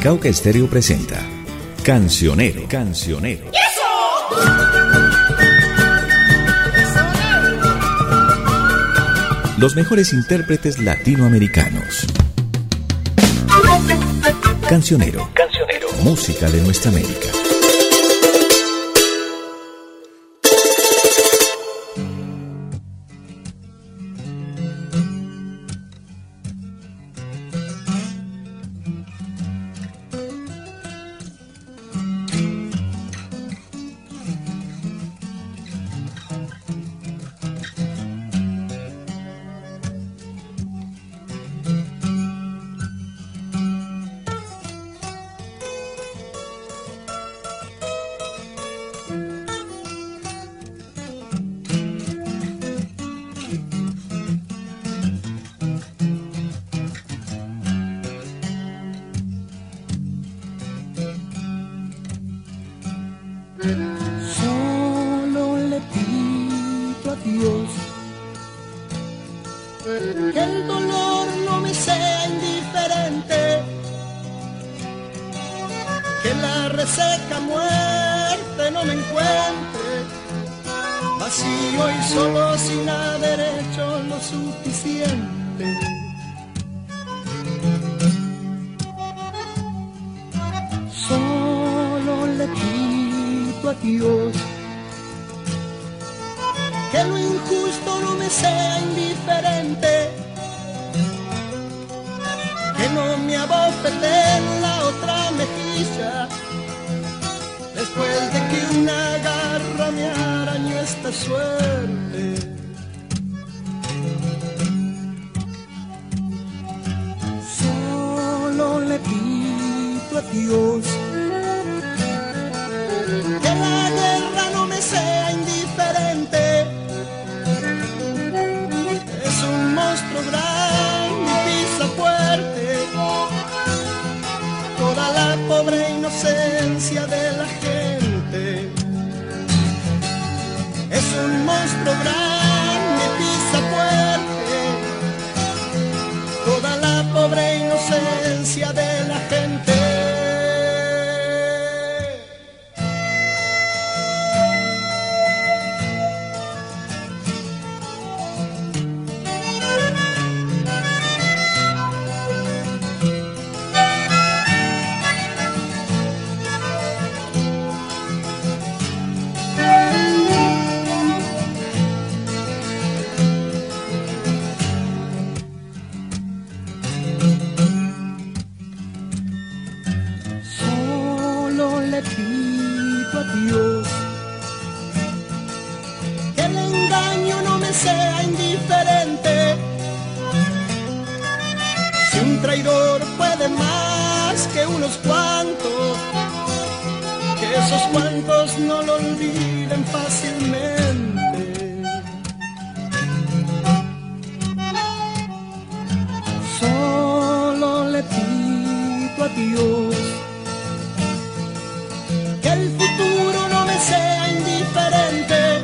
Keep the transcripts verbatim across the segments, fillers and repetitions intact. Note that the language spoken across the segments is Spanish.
Cauca Estéreo presenta Cancionero, Cancionero. Los mejores intérpretes latinoamericanos. Cancionero, Cancionero. Música de nuestra América. Solo le pido a Dios que el dolor no me sea indiferente, que la reseca muerte no me encuentre vacío y solo sin haber hecho lo suficiente. Solo le pido a Dios que lo injusto no me sea indiferente, que no me abofete en la otra mejilla después de que una garra me arañó esta suerte. Solo le pido a Dios que la guerra no me sea indiferente. Es un monstruo grande y pisa fuerte toda la pobre inocencia de la gente. Es un monstruo grande y pisa fuerte toda la pobre inocencia de la gente. Le pido a Dios que el engaño no me sea indiferente. Si un traidor puede más que unos cuantos, que esos cuantos no lo olviden fácilmente. Solo le pido a Dios que el futuro no me sea indiferente.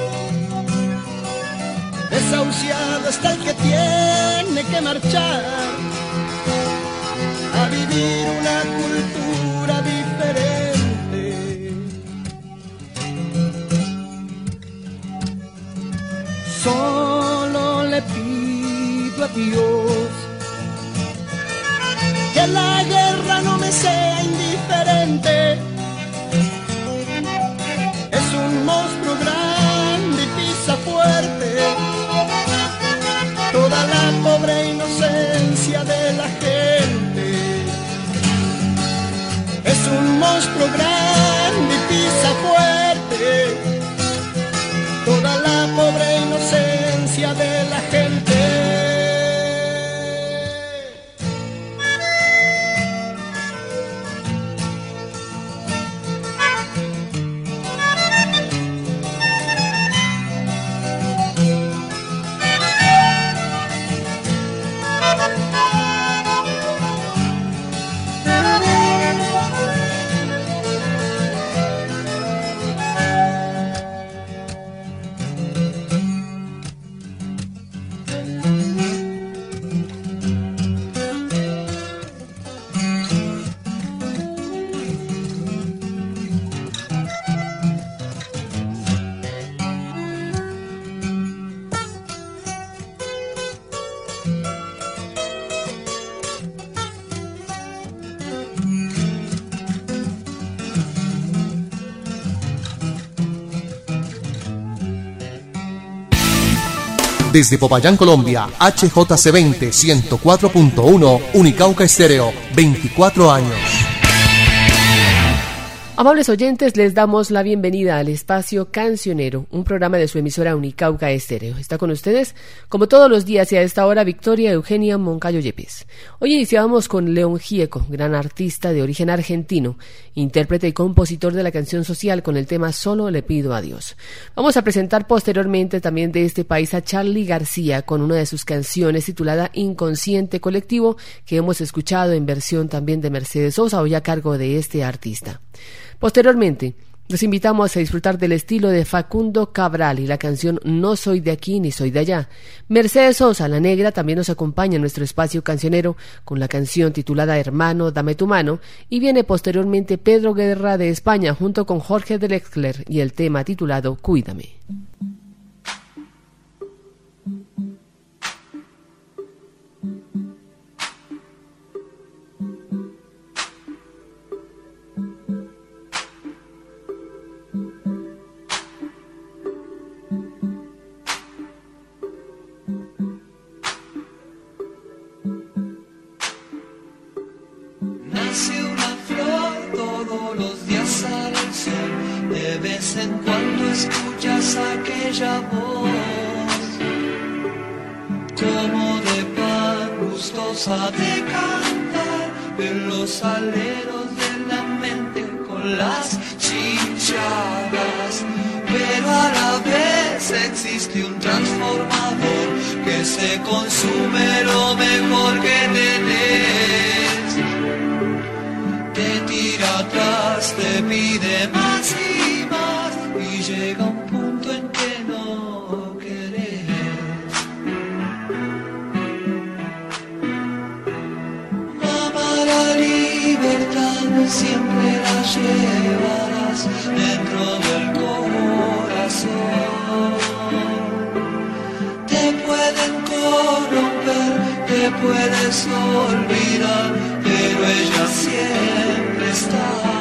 Desahuciado está el que tiene que marchar a vivir una cultura diferente. Solo le pido a Dios que la guerra no me sea indiferente. Es un monstruo grande y pisa fuerte toda la pobre inocencia de la gente. Es un monstruo grande y pisa fuerte toda la pobre inocencia de la gente. Desde Popayán, Colombia, H J C veinte, ciento cuatro punto uno, Unicauca Estéreo, veinticuatro años. Amables oyentes, les damos la bienvenida al espacio Cancionero, un programa de su emisora Unicauca Estéreo. Está con ustedes, como todos los días y a esta hora, Victoria Eugenia Moncayo Yepes. Hoy iniciamos con León Gieco, gran artista de origen argentino, intérprete y compositor de la canción social con el tema Solo le pido a Dios. Vamos a presentar posteriormente también de este país a Charly García con una de sus canciones titulada Inconsciente Colectivo, que hemos escuchado en versión también de Mercedes Sosa, hoy a cargo de este artista. Posteriormente, los invitamos a disfrutar del estilo de Facundo Cabral y la canción No soy de aquí ni soy de allá. Mercedes Sosa, la negra, también nos acompaña en nuestro espacio cancionero con la canción titulada Hermano, dame tu mano, y viene posteriormente Pedro Guerra de España junto con Jorge Drexler y el tema titulado Cuídame. De vez en cuando escuchas aquella voz, como de pan gustosa de cantar en los aleros de la mente con las chicharras. Pero a la vez existe un transformador que se consume lo mejor que tenés. Te tira atrás, te pide más y más y llega un punto en que no querés. Mamá, la libertad siempre la llevarás dentro del corazón. Te pueden corromper, te puedes olvidar, pero ella siempre está.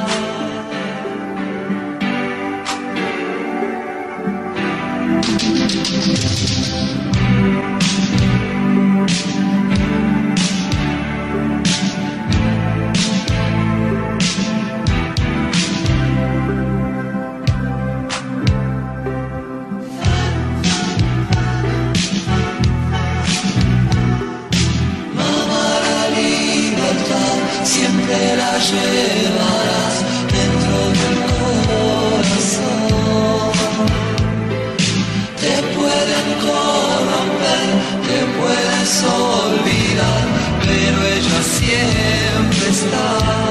Siempre la llevarás dentro del corazón. Te pueden corromper, te puedes olvidar, pero ella siempre está.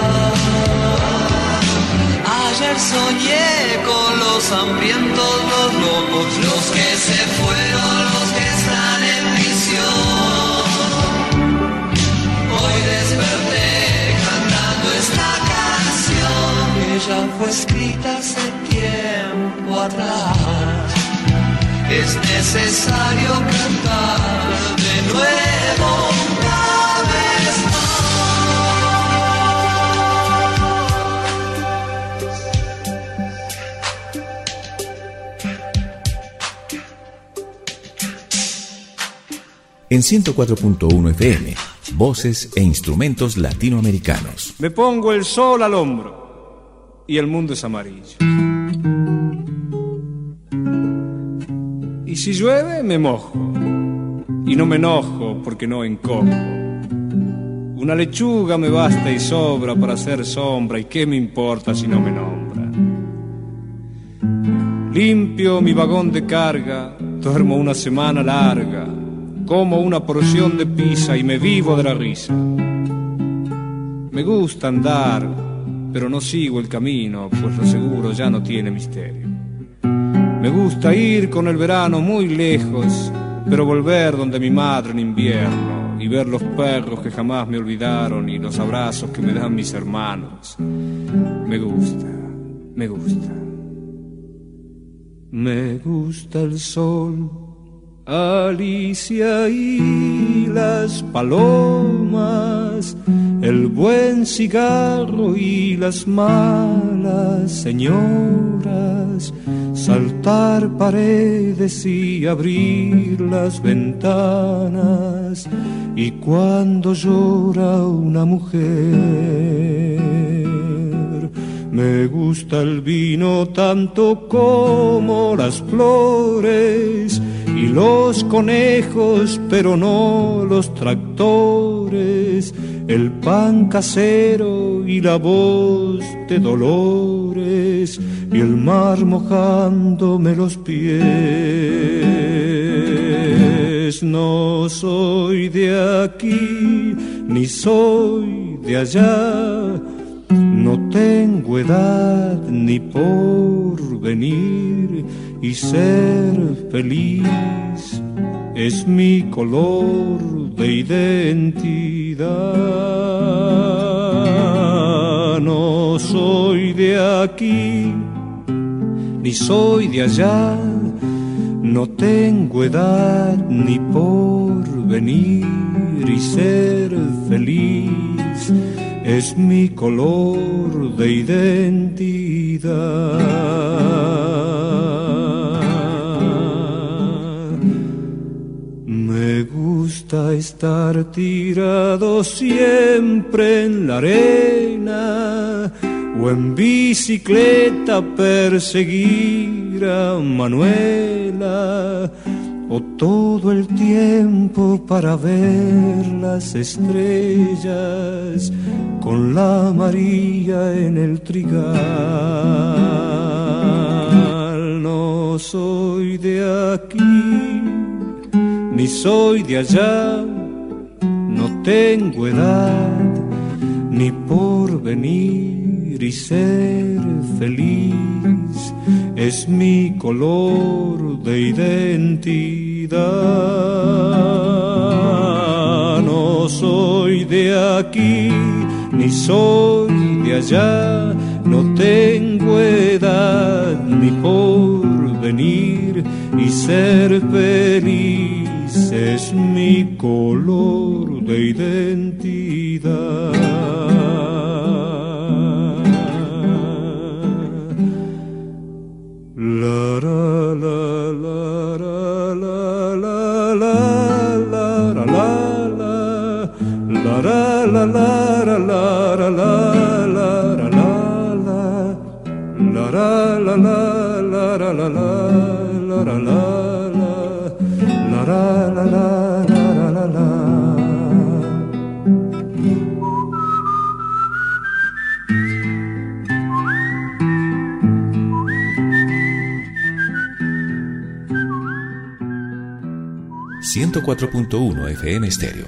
Ayer soñé con los hambrientos, los locos, los que se fueron, los que están en prisión. Hoy desperté esta canción que ya fue escrita hace tiempo atrás. Es necesario cantar de nuevo una vez más. En ciento cuatro punto uno F M, voces e instrumentos latinoamericanos. Me pongo el sol al hombro y el mundo es amarillo. Y si llueve me mojo y no me enojo porque no encojo. Una lechuga me basta y sobra para hacer sombra, y qué me importa si no me nombra. Limpio mi vagón de carga, duermo una semana larga, como una porción de pizza y me vivo de la risa. Me gusta andar, pero no sigo el camino, pues lo seguro ya no tiene misterio. Me gusta ir con el verano muy lejos, pero volver donde mi madre en invierno, y ver los perros que jamás me olvidaron y los abrazos que me dan mis hermanos. Me gusta, me gusta. Me gusta el sol, Alicia y las palomas, el buen cigarro y las malas señoras, saltar paredes y abrir las ventanas, y cuando llora una mujer, me gusta el vino tanto como las flores y los conejos, pero no los tractores, el pan casero y la voz de Dolores, y el mar mojándome los pies. No soy de aquí, ni soy de allá, no tengo edad ni porvenir, y ser feliz es mi color de identidad. No soy de aquí, ni soy de allá, no tengo edad ni porvenir, y ser feliz es mi color de identidad. Me gusta estar tirado siempre en la arena, o en bicicleta perseguir a Manuela, o todo el tiempo para ver las estrellas con la María en el trigal. No soy de aquí, ni soy de allá, no tengo edad ni porvenir, y ser feliz es mi color de identidad. No soy de aquí, ni soy de allá, no tengo edad ni porvenir, y ser feliz es mi color de identidad. La la la la la la la la la la la ciento cuatro punto uno F M Estéreo.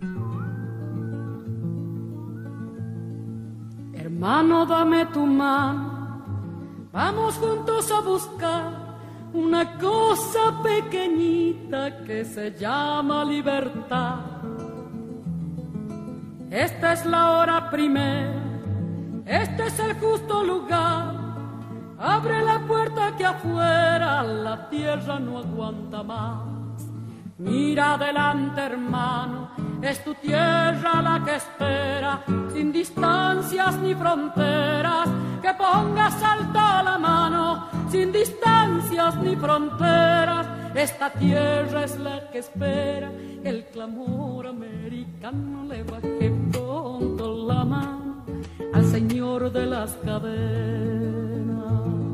Hermano, dame tu mano, vamos juntos a buscar una cosa pequeñita que se llama libertad. Esta es la hora primera, este es el justo lugar. Abre la puerta que afuera la tierra no aguanta más. Mira adelante, hermano, es tu tierra la que espera, sin distancias ni fronteras, que pongas alta la mano, sin distancias ni fronteras. Esta tierra es la que espera, que el clamor americano le baje pronto la mano al señor de las cadenas.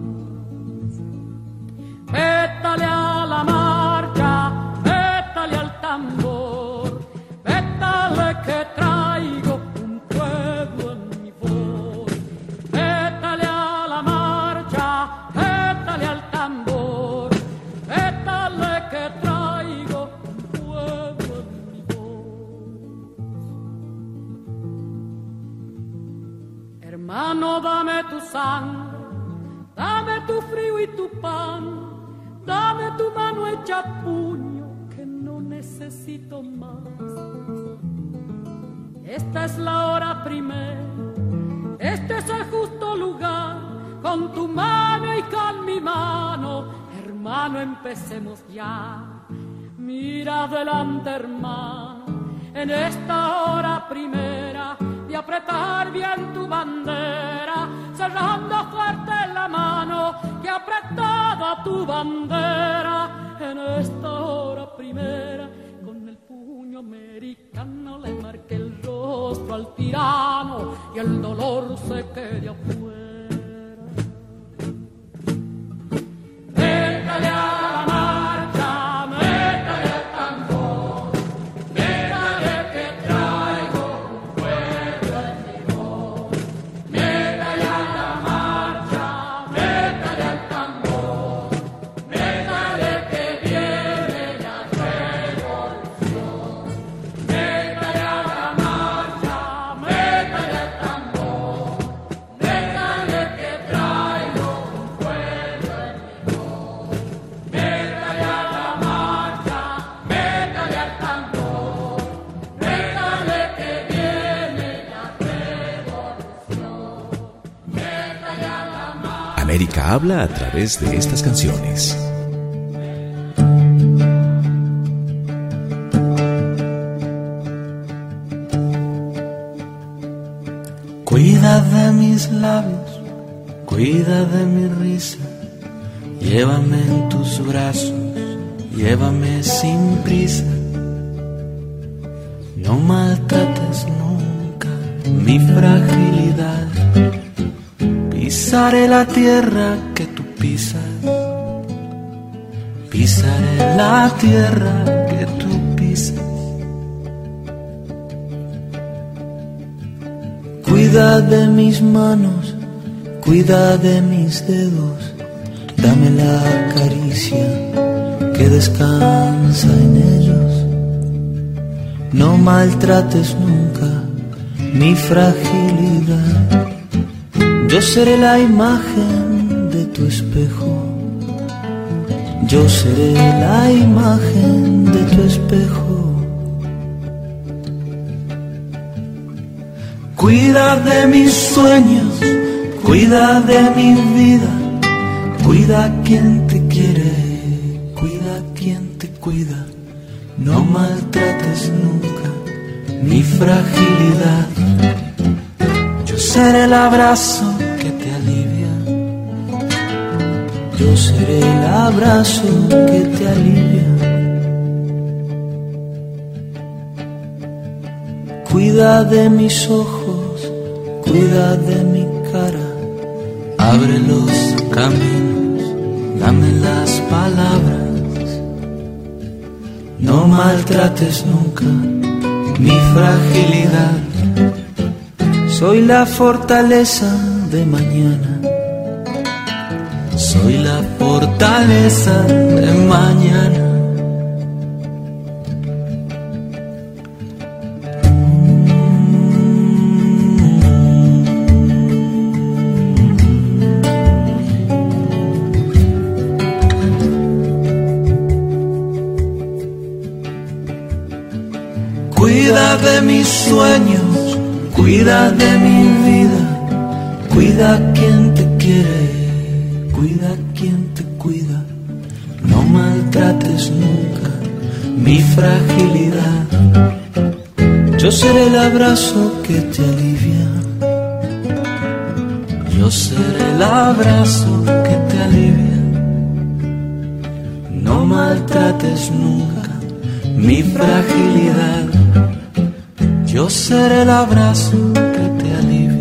Vétale a la marcha, vétale al tambor, vétale que traigo un pueblo en mi voz. Vétale a la marcha, vétale al tambor, vétale que traigo un pueblo en mi voz. Hermano, dame tu sangre, dame tu frío y tu pan, dame tu mano hecha puño, que no necesito más. Esta es la hora primera, este es el justo lugar. Con tu mano y con mi mano, hermano, empecemos ya. Mira adelante, hermano, en esta hora primera, de apretar bien tu bandera, cerrando fuerte la mano que ha apretado tu bandera. En esta hora primera, con el puño americano le marque el rostro al tirano y el dolor se quede afuera. Métale a la marcha, métale al tambor, métale que traigo un pueblo en mi voz. Métale a la marcha, métale al tambor, métale que viene la revolución. Métale a la marcha, métale al tambor, métale que traigo un pueblo en mi voz. Métale a la marcha, métale al tambor, métale que viene la revolución. Métale a la marcha. América habla a través de estas canciones. Cuida de mis labios, cuida de mi risa, llévame en tus brazos, llévame sin prisa. No maltrates nunca mi fragilidad, pisaré la tierra que tú pisas, pisaré la tierra que tú pisas. Cuida de mis manos, cuida de mis dedos, dame la caricia que descansa en ellos. No maltrates nunca mi fragilidad, yo seré la imagen de tu espejo, yo seré la imagen de tu espejo. Cuida de mis sueños, cuida de mi vida, cuida a quien te quiere, cuida a quien te cuida. No maltrates nunca mi fragilidad, yo seré el abrazo que te alivia, yo seré el abrazo que te alivia. Cuida de mis ojos, cuida de mi cara, abre los caminos, dame las palabras. No maltrates nunca mi fragilidad, soy la fortaleza de mañana, soy la fortaleza de mañana. Cuida de mis sueños, cuida de mi vida, cuida a quien te quiere, cuida a quien te cuida. No maltrates nunca mi fragilidad, yo seré el abrazo que te alivia, yo seré el abrazo que te alivia. No maltrates nunca mi fragilidad, yo seré el abrazo que te alivia.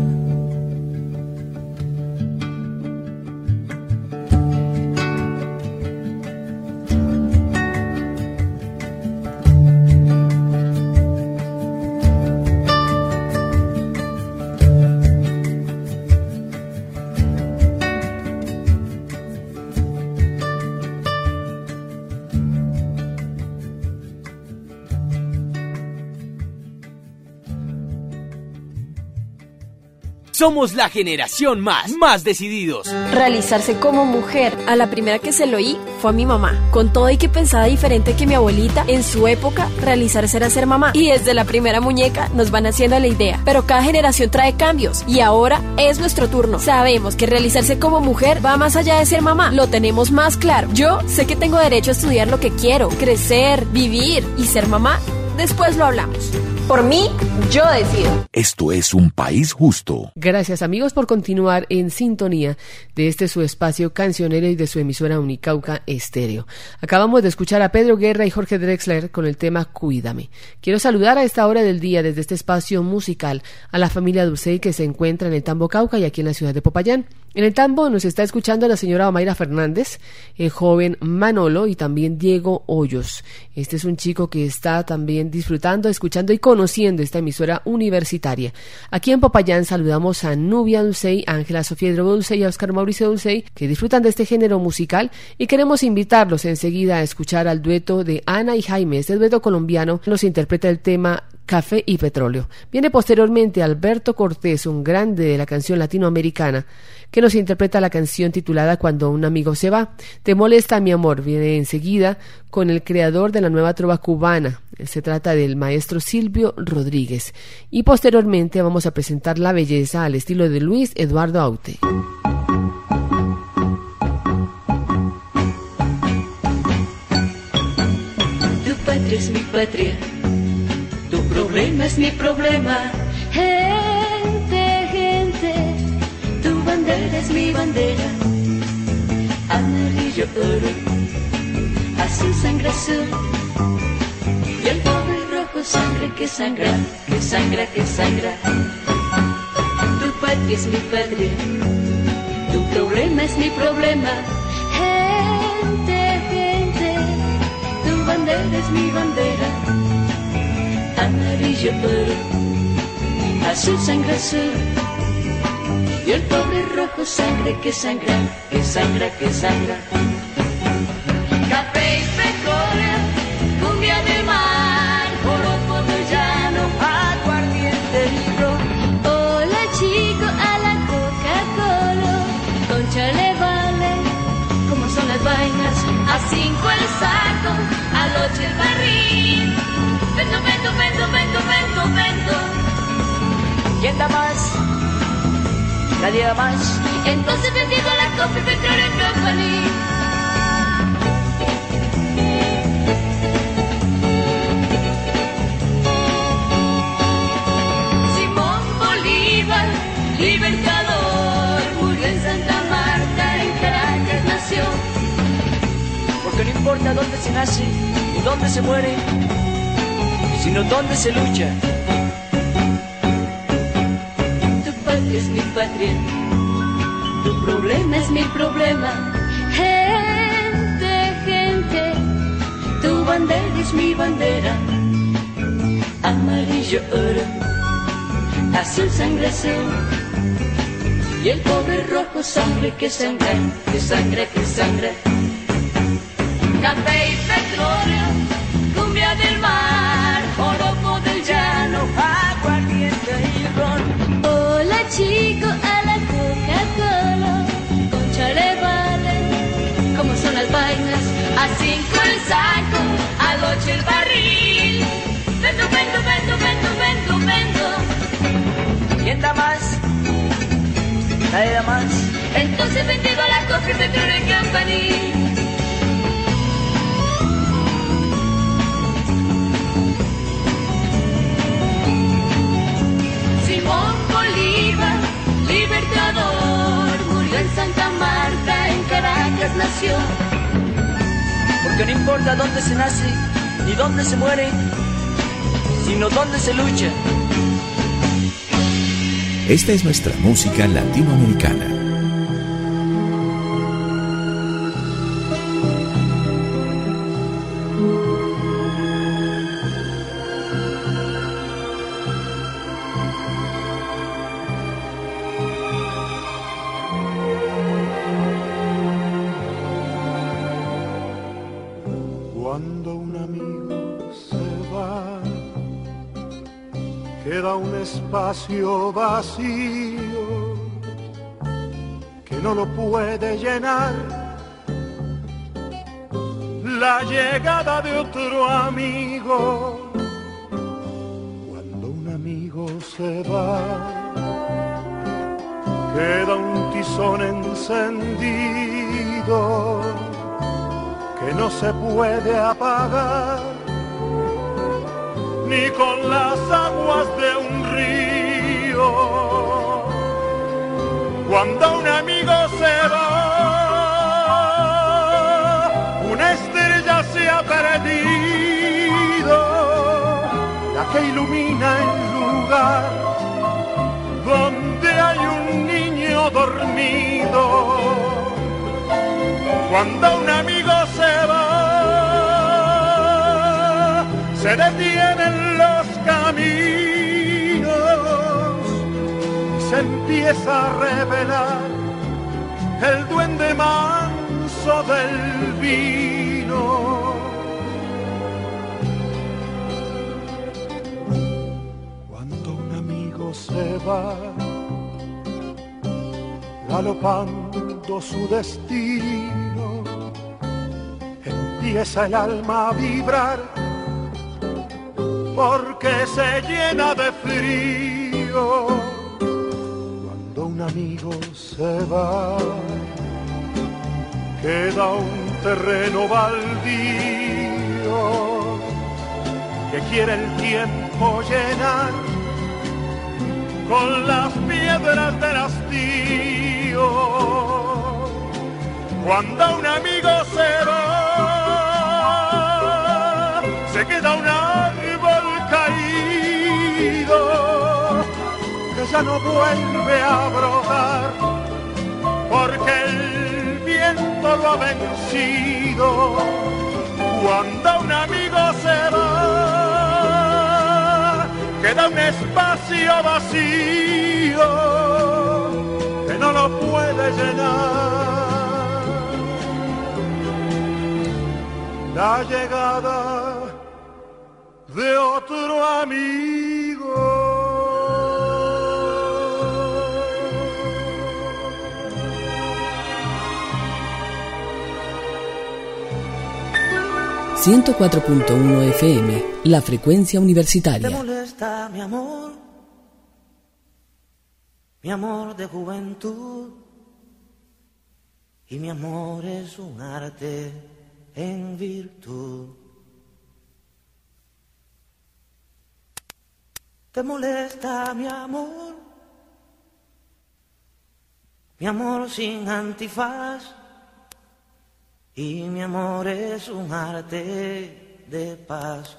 Somos la generación más, más decididos. Realizarse como mujer. A la primera que se lo oí fue a mi mamá. Con todo y que pensaba diferente que mi abuelita, en su época, realizarse era ser mamá. Y desde la primera muñeca nos van haciendo la idea. Pero cada generación trae cambios. Y ahora es nuestro turno. Sabemos que realizarse como mujer va más allá de ser mamá. Lo tenemos más claro. Yo sé que tengo derecho a estudiar lo que quiero, crecer, vivir y ser mamá. Después lo hablamos. Por mí, yo decido. Esto es Un País Justo. Gracias, amigos, por continuar en sintonía de este su espacio cancionero y de su emisora Unicauca Estéreo. Acabamos de escuchar a Pedro Guerra y Jorge Drexler con el tema Cuídame. Quiero saludar a esta hora del día desde este espacio musical a la familia Dulcey que se encuentra en el Tambo Cauca y aquí en la ciudad de Popayán. En el Tambo nos está escuchando la señora Omaira Fernández, el joven Manolo y también Diego Hoyos. Este es un chico que está también disfrutando, escuchando y conociendo esta emisora universitaria. Aquí en Popayán saludamos a Nubia Dulcey, Ángela Sofía Drobo Dulcey y a Oscar Mauricio Dulcey, que disfrutan de este género musical, y queremos invitarlos enseguida a escuchar al dueto de Ana y Jaime. Este dueto colombiano nos interpreta el tema Café y Petróleo. Viene posteriormente Alberto Cortés, un grande de la canción latinoamericana, que nos interpreta la canción titulada Cuando un amigo se va. Te molesta mi amor. Viene enseguida con el creador de la nueva trova cubana. Se trata del maestro Silvio Rodríguez. Y posteriormente vamos a presentar La Belleza al estilo de Luis Eduardo Aute. Tu patria es mi patria, tu problema es mi problema. Gente, gente, tu bandera es mi bandera. Amarillo oro, azul sangre azul, y el pobre rojo sangre que sangra, que sangra, que sangra. Tu patria es mi patria, tu problema es mi problema. Gente, gente, tu bandera es mi bandera. Amarillo oro, azul sangre azul, y el pobre rojo sangre que sangra, que sangra, que sangra. Café y petróleo, cumbia del mar, joropo del llano, aguardiente y ron. Hola chico, a la Coca-Cola, concha le vale, como son las vainas. A cinco el saco, al ocho el barril. Vendo, vendo, vendo, vendo, vendo, vendo. ¿Quién da más? Nadie da más. Entonces vendido la Coffee Petroleum Company. Simón Bolívar, libertador, murió en Santa Marta, en Caracas nació. Porque no importa dónde se nace y dónde se muere, sino dónde se lucha. Tu patria es mi patria, tu problema es mi problema. Gente, gente, tu bandera es mi bandera. Amarillo oro, azul sangre azul, y el pobre rojo sangre que sangra, que sangra, que sangra. Café y petróleo, cumbia del mar, joropo del llano, aguardiente y ron. Hola chico, a la Coca-Cola, concha le vale, como son las vainas. A cinco el saco, al ocho el barril. Vendo, vendo, vendo, vendo, vendo, vendo. ¿Quién da más? Nadie da más. Entonces vendido a la Coffee Petroleum Company. Simón Bolívar, libertador, murió en Santa Marta, en Caracas nació. Porque no importa dónde se nace ni dónde se muere, sino dónde se lucha. Esta es nuestra música latinoamericana. Cuando un amigo se va, queda un espacio vacío que no lo puede llenar la llegada de otro amigo. Cuando un amigo se va, queda un tizón encendido que no se puede apagar ni con las aguas de un río. Cuando un amigo se va, una estrella se ha perdido, la que ilumina el lugar donde hay un niño dormido. Cuando un amigo se va, se detienen los caminos y se empieza a revelar el duende manso del vino. Cuando un amigo se va, galopando su destino, empieza el alma a vibrar porque se llena de frío. Cuando un amigo se va, queda un terreno baldío que quiere el tiempo llenar con las piedras del hastío. Cuando un amigo se va, se queda un árbol caído que ya no vuelve a brotar porque el viento lo ha vencido. Cuando un amigo se va, queda un espacio vacío que no lo puede llenar la llegada de otro amigo. ciento cuatro punto uno F M, la frecuencia universitaria. ¿Te molesta, mi amor? Mi amor de juventud. Y mi amor es un arte en virtud. ¿Te molesta, mi amor? Mi amor sin antifaz. Y mi amor es un arte de paz.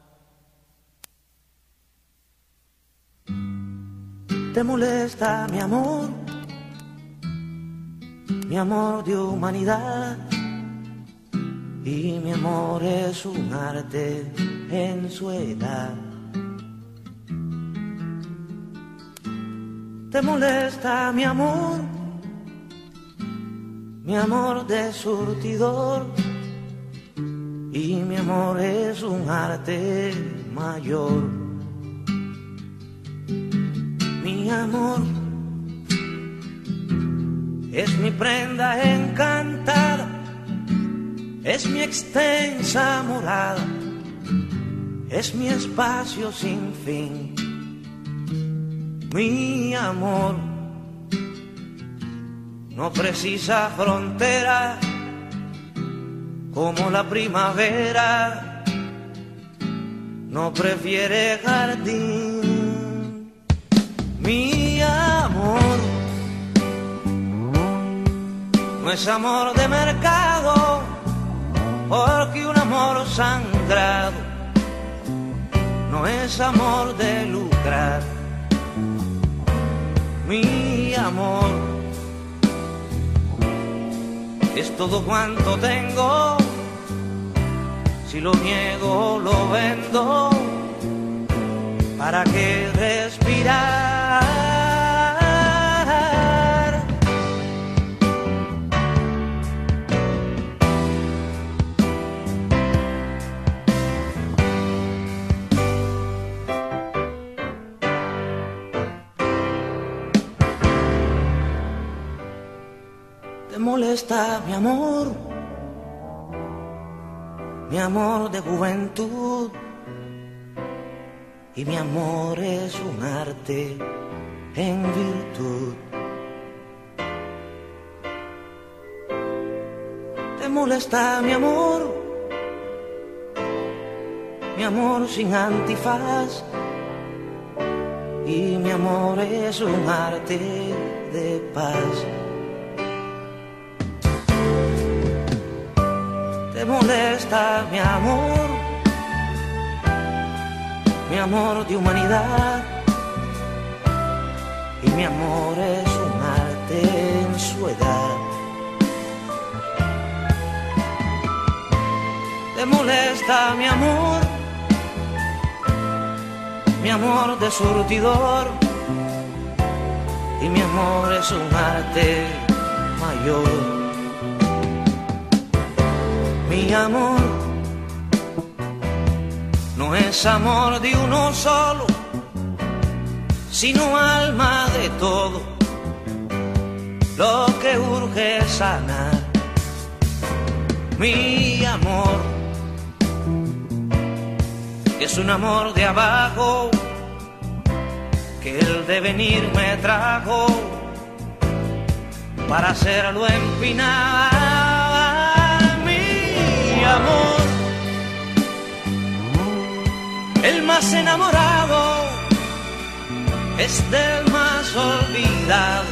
¿Te molesta, mi amor? Mi amor de humanidad. Y mi amor es un arte en su edad. ¿Te molesta, mi amor? Mi amor de surtidor. Y mi amor es un arte mayor. Mi amor es mi prenda encantada, es mi extensa morada, es mi espacio sin fin. Mi amor no precisa frontera como la primavera, no prefiere jardín. Mi amor no es amor de mercado, porque un amor sangrado no es amor de lucrar. Mi amor es todo cuanto tengo, si lo niego lo vendo, ¿para qué respirar? ¿Te molesta, mi amor? Mi amor de juventud. Y mi amor es un arte en virtud. ¿Te molesta, mi amor? mi amor sin antifaz, y mi amor es un arte de paz. ¿Te molesta mi amor? Mi amor de humanidad, y mi amor es un arte en su edad. ¿Te molesta mi amor? Mi amor de surtidor, y mi amor es un arte mayor. Mi amor no es amor de uno solo, sino alma de todo, lo que urge es sanar. Mi amor es un amor de abajo, que el devenir me trajo para hacerlo empinar. Mi amor, el más enamorado es del más olvidado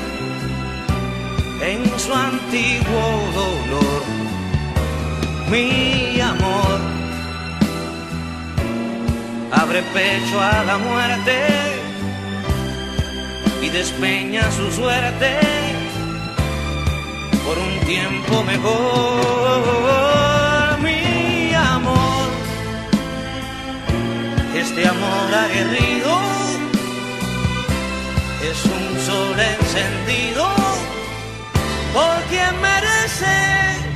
en su antiguo dolor. Mi amor abre pecho a la muerte y despeña su suerte por un tiempo mejor. Mi amor, este amor aguerrido es un sol encendido por quien merece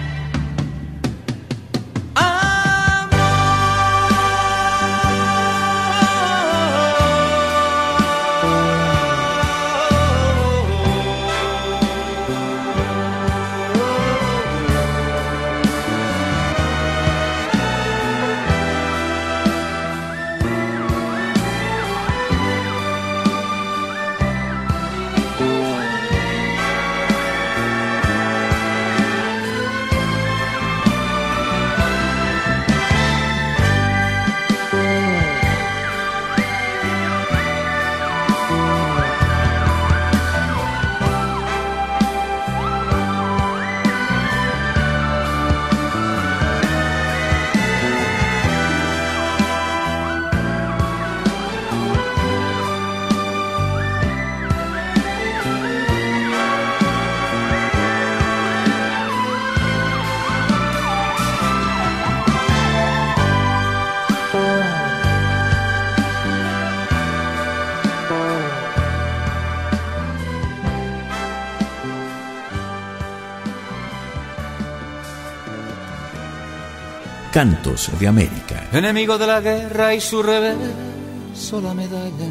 Cantos de América. Enemigo de la guerra y su reverso la medalla.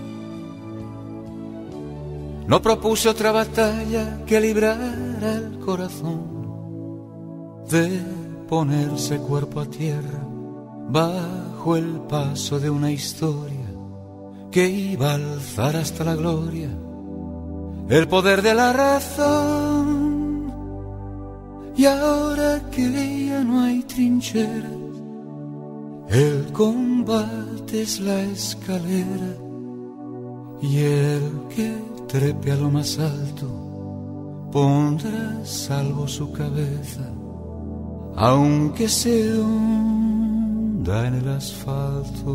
No propuso otra batalla que librara el corazón de ponerse cuerpo a tierra bajo el paso de una historia que iba a alzar hasta la gloria el poder de la razón. Y ahora que ya no hay trincheras, el combate es la escalera, y el que trepe a lo más alto pondrá a salvo su cabeza, aunque se hunda en el asfalto.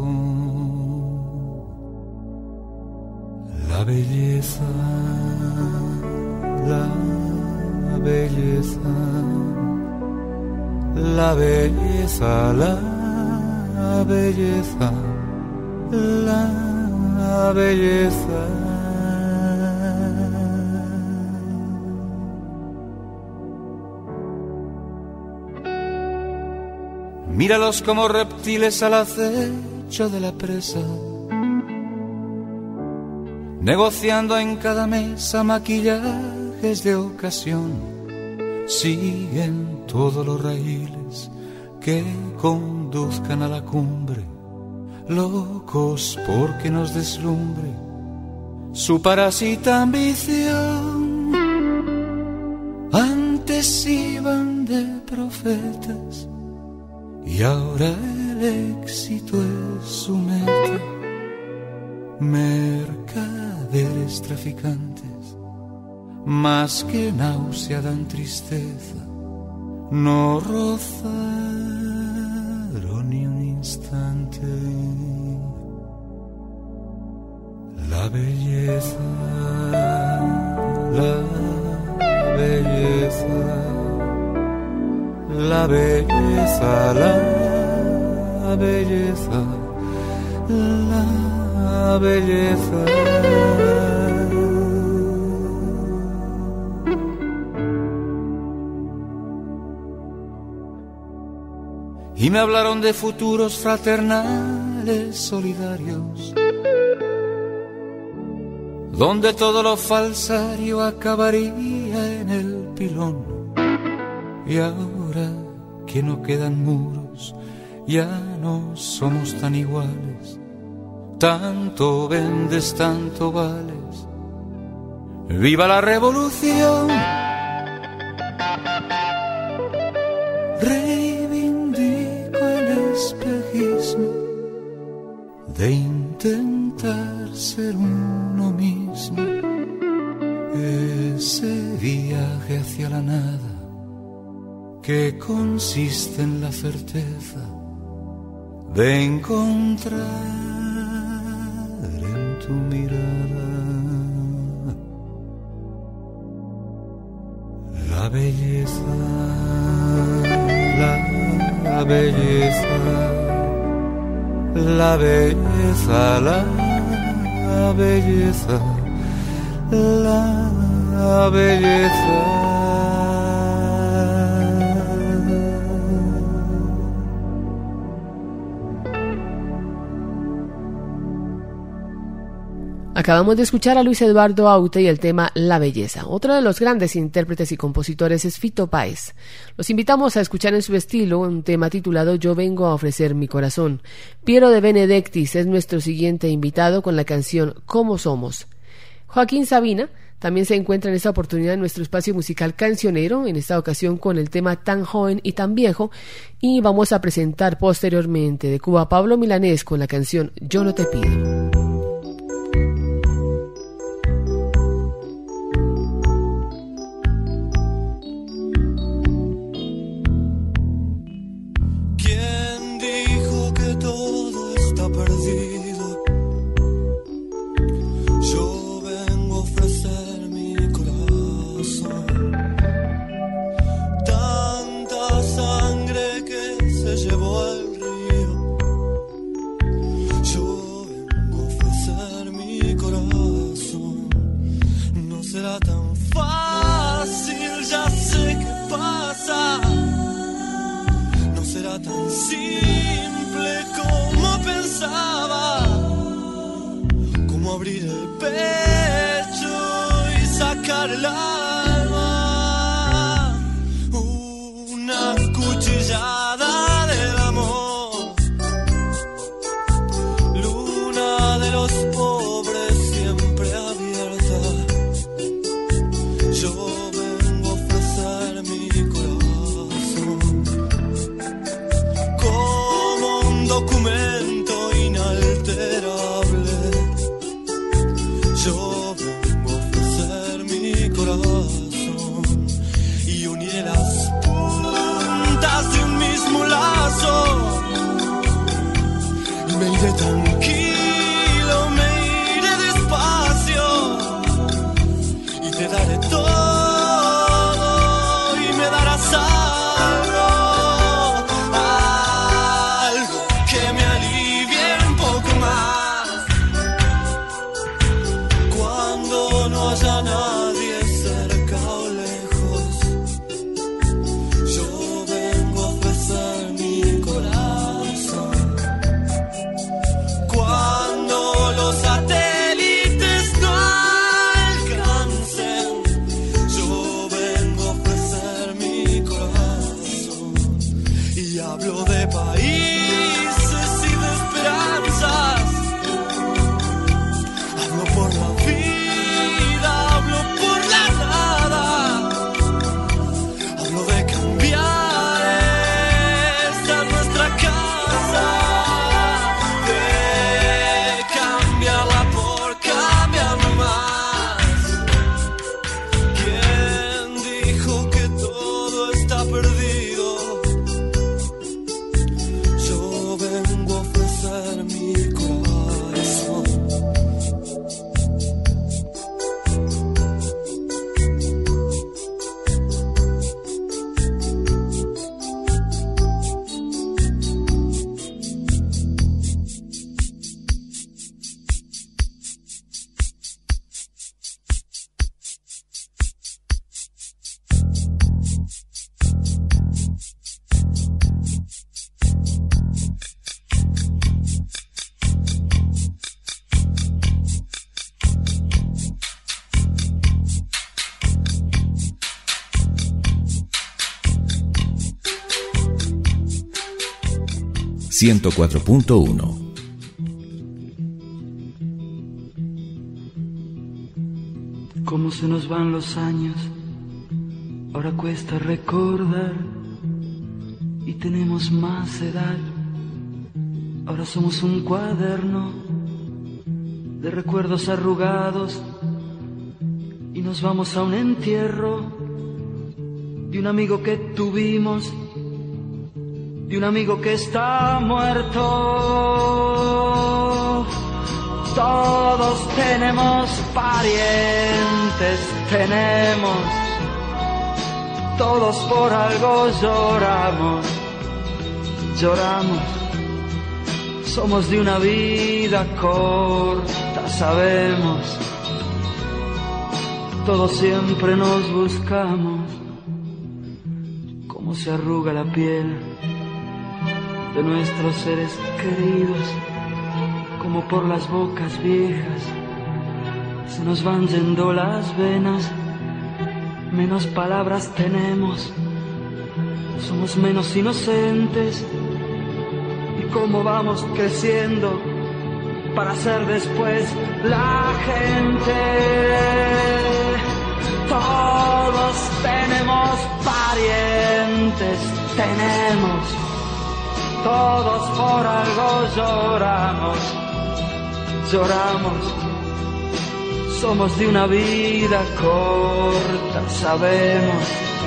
La belleza, la belleza, la belleza, la belleza, la belleza. Míralos como reptiles al acecho de la presa, negociando en cada mesa maquillajes de ocasión. Siguen todos los raíles que conduzcan a la cumbre, locos porque nos deslumbre su parásita ambición. Antes iban de profetas y ahora el el éxito es su meta. Mercaderes traficantes, más que náusea dan tristeza, no rozaron ni un instante la belleza, la belleza, la belleza, la belleza, la belleza. Y me hablaron de futuros fraternales solidarios, donde todo lo falsario acabaría en el pilón. Y ahora que no quedan muros, ya no somos tan iguales. Tanto vendes, tanto vales. ¡Viva la revolución! Reivindico el espejismo de intentar ser uno mismo. Ese viaje hacia la nada que consiste en la certeza de encontrar en tu mirada la belleza, la belleza, la belleza, la belleza, la belleza. Acabamos de escuchar a Luis Eduardo Aute y el tema La Belleza. Otro de los grandes intérpretes y compositores es Fito Páez. Los invitamos a escuchar en su estilo un tema titulado Yo vengo a ofrecer mi corazón. Piero de Benedictis es nuestro siguiente invitado con la canción Cómo Somos. Joaquín Sabina también se encuentra en esta oportunidad en nuestro espacio musical cancionero, en esta ocasión con el tema Tan Joven y Tan Viejo, y vamos a presentar posteriormente de Cuba a Pablo Milanés con la canción Yo no te pido. Tan simple como pensaba, como abrir el pecho y sacar el alma, una cuchillada del amor, luna de los pobres siempre abierta. Yo vengo a ofrecer mi documento inalterable. Yo vengo a ofrecer mi corazón y uniré las puntas de un mismo lazo y me iré tranquilo, me iré despacio y te daré todo y me darás algo. ciento cuatro punto uno. Cómo se nos van los años, ahora cuesta recordar y tenemos más edad. Ahora somos un cuaderno de recuerdos arrugados y nos vamos a un entierro de un amigo que tuvimos, de un amigo que está muerto. Todos tenemos parientes, tenemos, todos por algo lloramos, lloramos. Somos de una vida corta, sabemos, todos siempre nos buscamos. Cómo se arruga la piel de nuestros seres queridos, como por las bocas viejas se nos van yendo las venas, menos palabras tenemos, somos menos inocentes. Y cómo vamos creciendo para ser después la gente. Todos tenemos parientes, tenemos, todos por algo lloramos, lloramos. Somos de una vida corta, sabemos,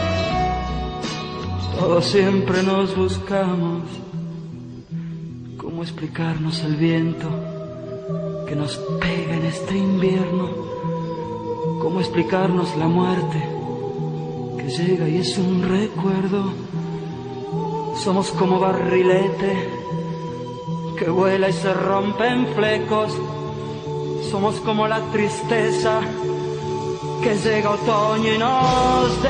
todos siempre nos buscamos. ¿Cómo explicarnos el viento que nos pega en este invierno? ¿Cómo explicarnos la muerte que llega y es un recuerdo? Somos como barrilete que vuela y se rompe en flecos. Somos como la tristeza que llega otoño y nos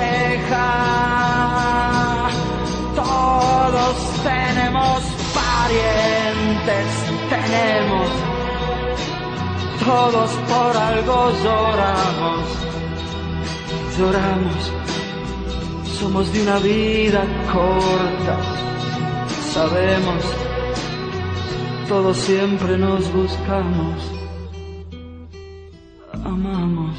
deja. Todos tenemos parientes, tenemos, todos por algo lloramos, lloramos. Somos de una vida corta, sabemos, todos siempre nos buscamos, amamos,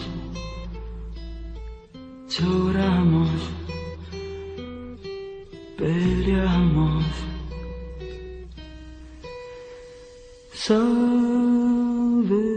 lloramos, peleamos, sabemos.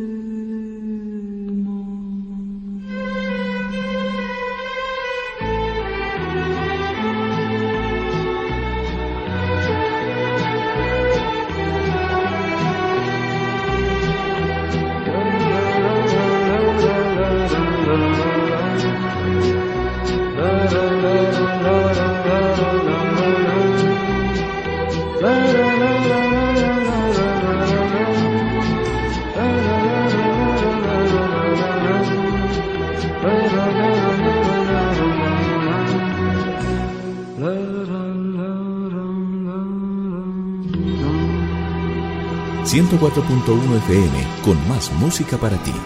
ciento cuatro punto uno F M, con más música para ti.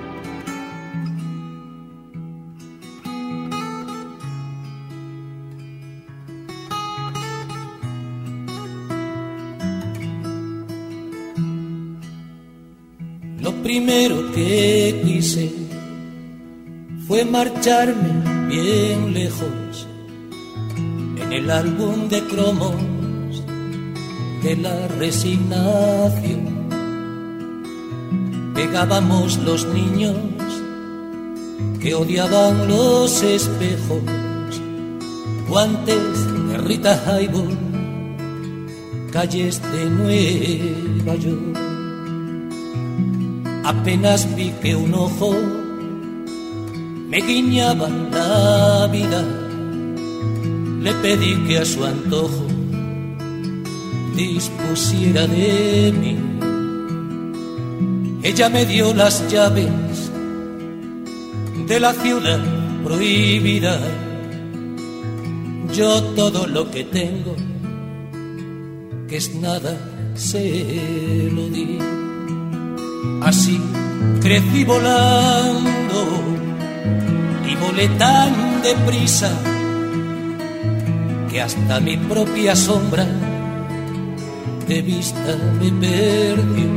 Lo primero que quise fue marcharme bien lejos en el álbum de cromos de la resignación. Pegábamos los niños que odiaban los espejos, guantes de Rita Hayworth, calles de Nueva York. Apenas vi que un ojo me guiñaba la vida, le pedí que a su antojo dispusiera de mí. Ella me dio las llaves de la ciudad prohibida. Yo todo lo que tengo, que es nada, se lo di. Así crecí volando y volé tan deprisa que hasta mi propia sombra de vista me perdió.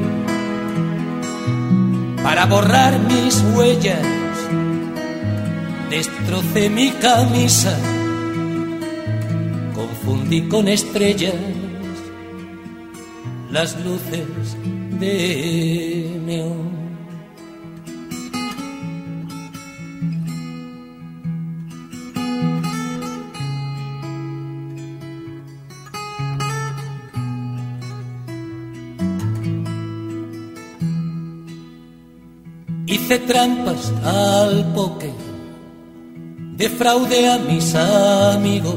Para borrar mis huellas, destrocé mi camisa, confundí con estrellas las luces de neón. Hice trampas al póker, defraudé a mis amigos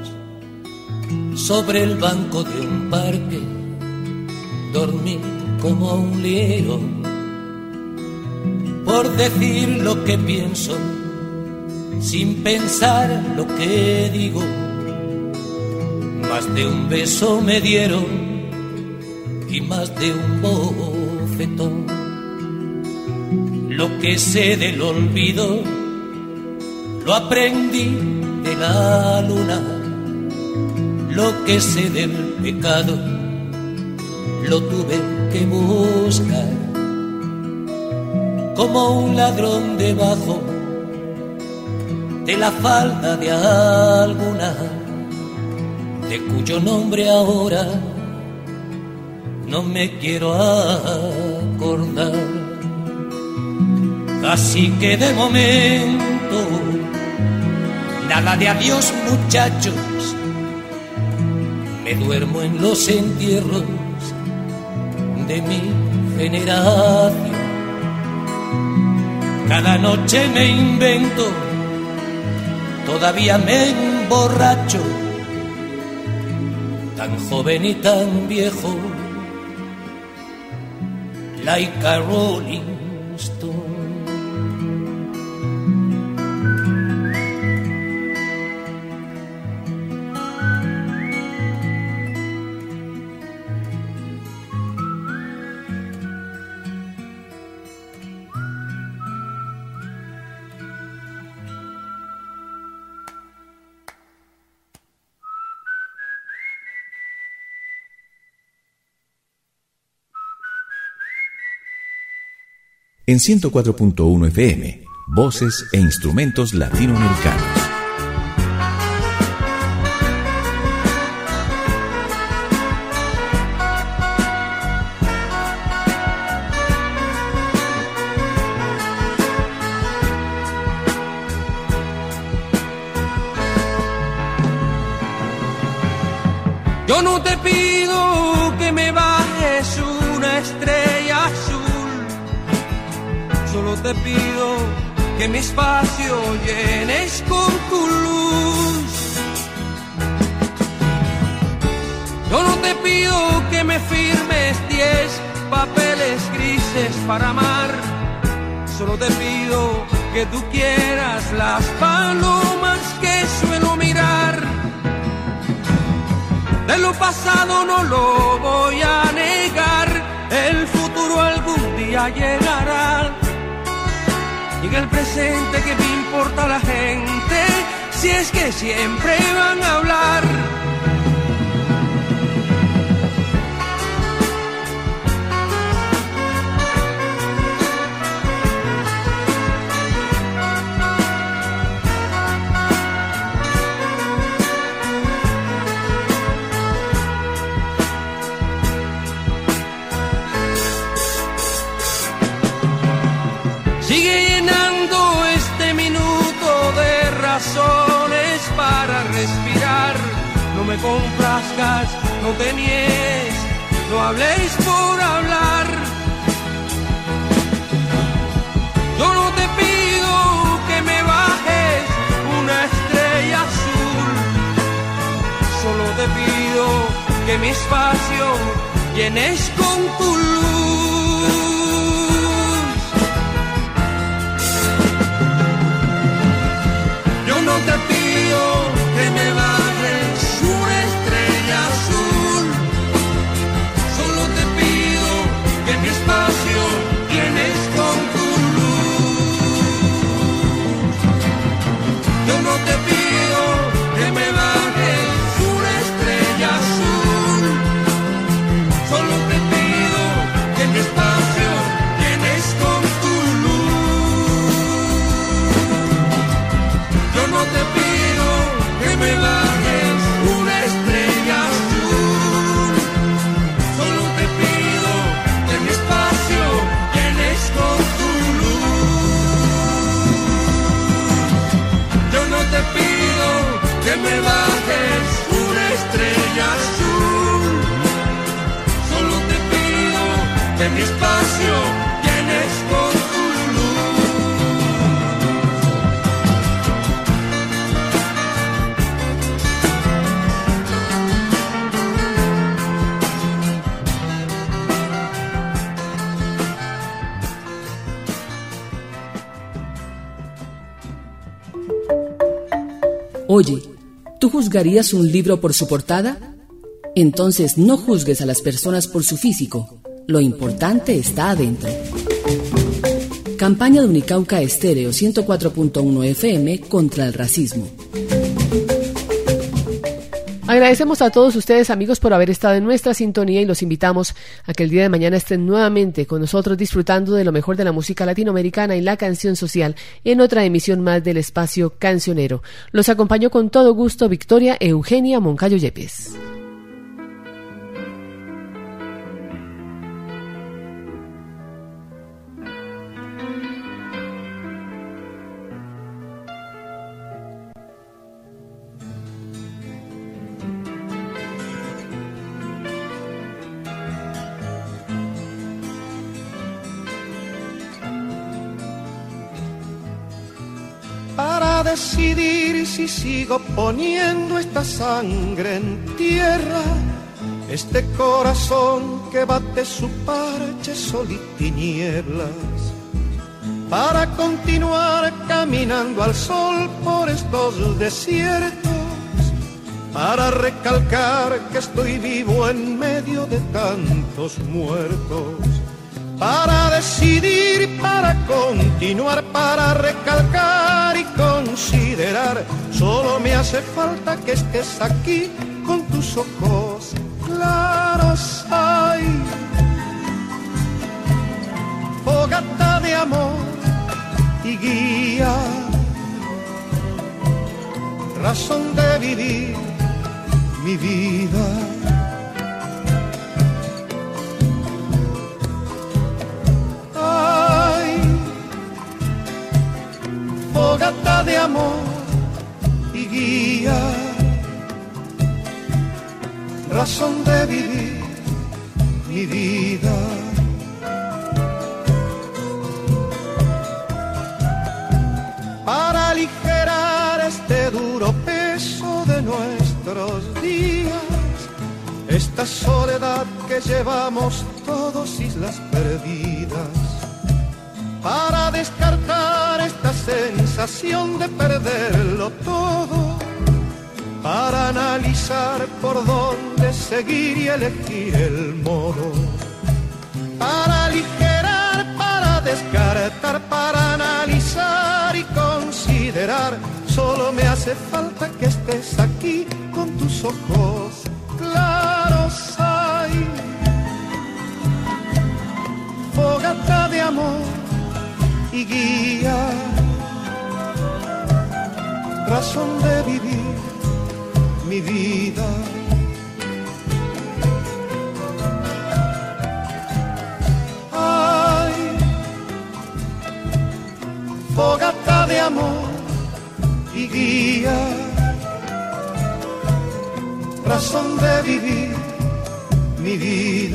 sobre el banco de un parque, dormí como un león por decir lo que pienso, sin pensar lo que digo. Más de un beso me dieron y más de un bofetón. Lo que sé del olvido lo aprendí de la luna. Lo que sé del pecado lo tuve que buscar. Como un ladrón debajo de la falda de alguna, de cuyo nombre ahora no me quiero acordar. Así que de momento, nada de adiós muchachos, me duermo en los entierros de mi generación. Cada noche me invento, todavía me emborracho, tan joven y tan viejo, like a Rolling Stone. En ciento cuatro punto uno F M, voces e instrumentos latinoamericanos. Yo no te pido que me bajes una estrella azul, solo te pido que mi espacio llenes con tu luz. Yo no te pido que me firmes diez papeles grises para amar, solo te pido que tú quieras las palomas que suelo mirar. De lo pasado no lo voy a negar, el futuro algún día llegará. Y en el presente, ¿qué me importa la gente? Si es que siempre van a hablar. Sigue llenando este minuto de razones para respirar. No me complazcas, no te niegues, no habléis por hablar. Yo no te pido que me bajes una estrella azul, solo te pido que mi espacio llenes con tu luz. No te pido que me bajes una estrella azul, solo te pido que mi espacio llenes con tu luz. Yo no te pido que me bajes una estrella azul, Oye, ¿tú juzgarías un libro por su portada? Entonces no juzgues a las personas por su físico. Lo importante está adentro. Campaña de Unicauca Estéreo ciento cuatro punto uno F M contra el racismo. Agradecemos a todos ustedes, amigos, por haber estado en nuestra sintonía y los invitamos a que el día de mañana estén nuevamente con nosotros disfrutando de lo mejor de la música latinoamericana y la canción social en otra emisión más del Espacio Cancionero. Los acompañó con todo gusto Victoria Eugenia Moncayo Yepes. Para decidir si sigo poniendo esta sangre en tierra, este corazón que bate su parche sol y tinieblas, para continuar caminando al sol por estos desiertos, para recalcar que estoy vivo en medio de tantos muertos. Para decidir, para continuar, para recalcar y considerar, solo me hace falta que estés aquí con tus ojos claros. Ay, fogata de amor y guía, razón de vivir mi vida. Fogata de amor y guía, razón de vivir mi vida. Para aligerar este duro peso de nuestros días, esta soledad que llevamos todos, islas perdidas, para descartar esta sensación de perderlo todo, para analizar por dónde seguir y elegir el modo, para aligerar, para descartar, para analizar y considerar, solo me hace falta que estés aquí con tus ojos claros. Ay, fogata de amor y guía, razón de vivir mi vida. Ay, fogata de amor y guía, razón de vivir mi vida.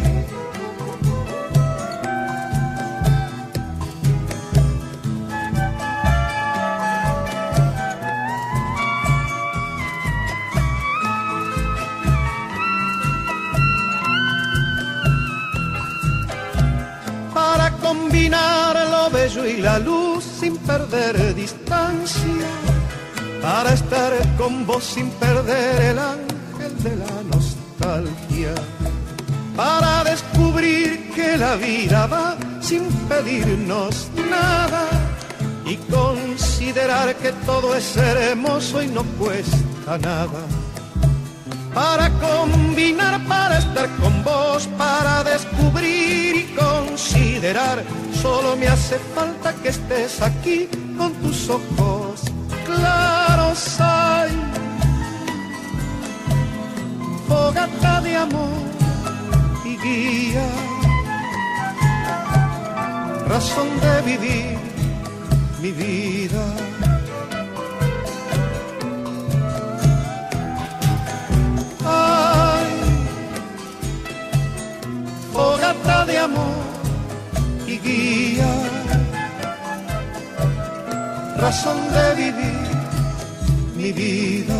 Combinar lo bello y la luz sin perder distancia, para estar con vos sin perder el ángel de la nostalgia, para descubrir que la vida va sin pedirnos nada y considerar que todo es hermoso y no cuesta nada. Para combinar, para estar con vos, para descubrir y considerar, solo me hace falta que estés aquí con tus ojos claros. Ay, fogata de amor y guía, razón de vivir mi vida. Fogata de amor y guía, razón de vivir mi vida.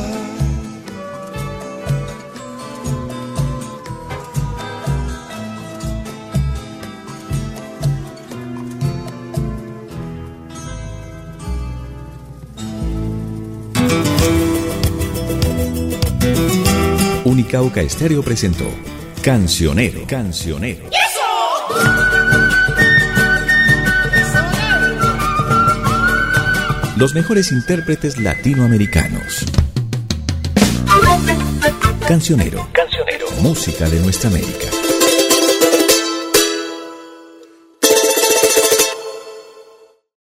Unicauca Estéreo presentó Cancionero, Cancionero. Los mejores intérpretes latinoamericanos. Cancionero, Cancionero. Música de nuestra América.